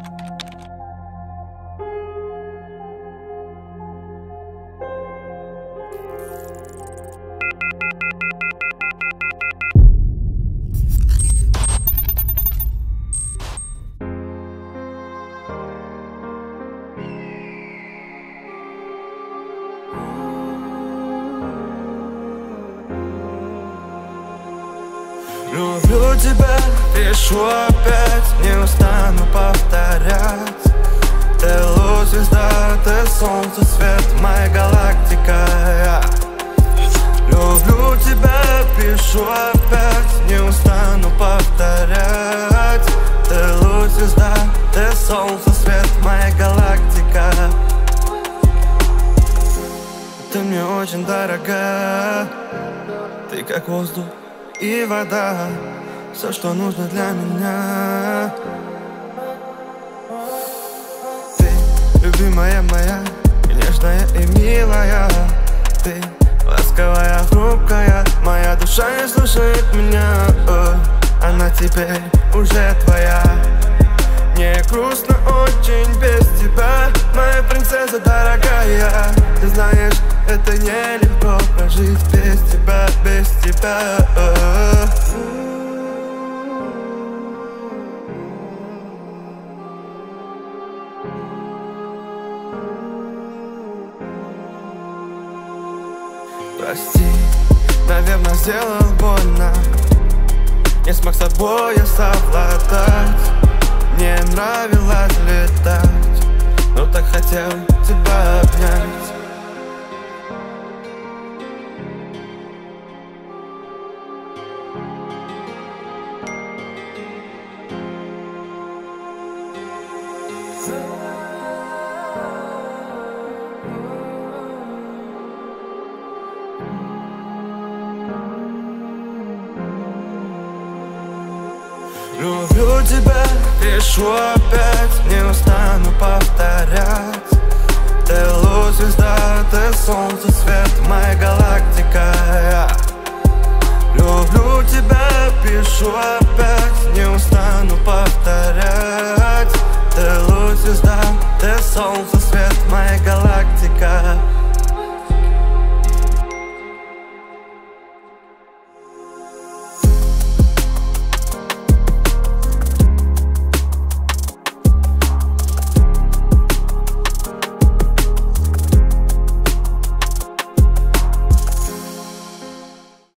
Люблю тебя, пишу опять, не устану повторять. Ты луч, звезда, ты солнце, свет, моя галактика. Люблю тебя, пишу опять, не устану повторять. Ты луч, звезда, ты солнце, свет, моя галактика. Ты мне очень дорога, ты как воздух и вода, все, что нужно для меня. Ты, любимая моя, и нежная и милая. Ты, ласковая, хрупкая, моя душа не слушает меня. Она теперь уже твоя. Мне грустно очень без тебя, моя принцесса дорогая. Ты знаешь, это нелегко прожить без тебя, без тебя. Прости, наверное, сделал больно, не смог с собой я совладать. Мне нравилось летать, но так хотел тебя обнять. Люблю тебя, пишу опять, не устану повторять. Ты луч, звезда, ты солнце, свет, моя галактика. Люблю тебя, пишу опять, не устану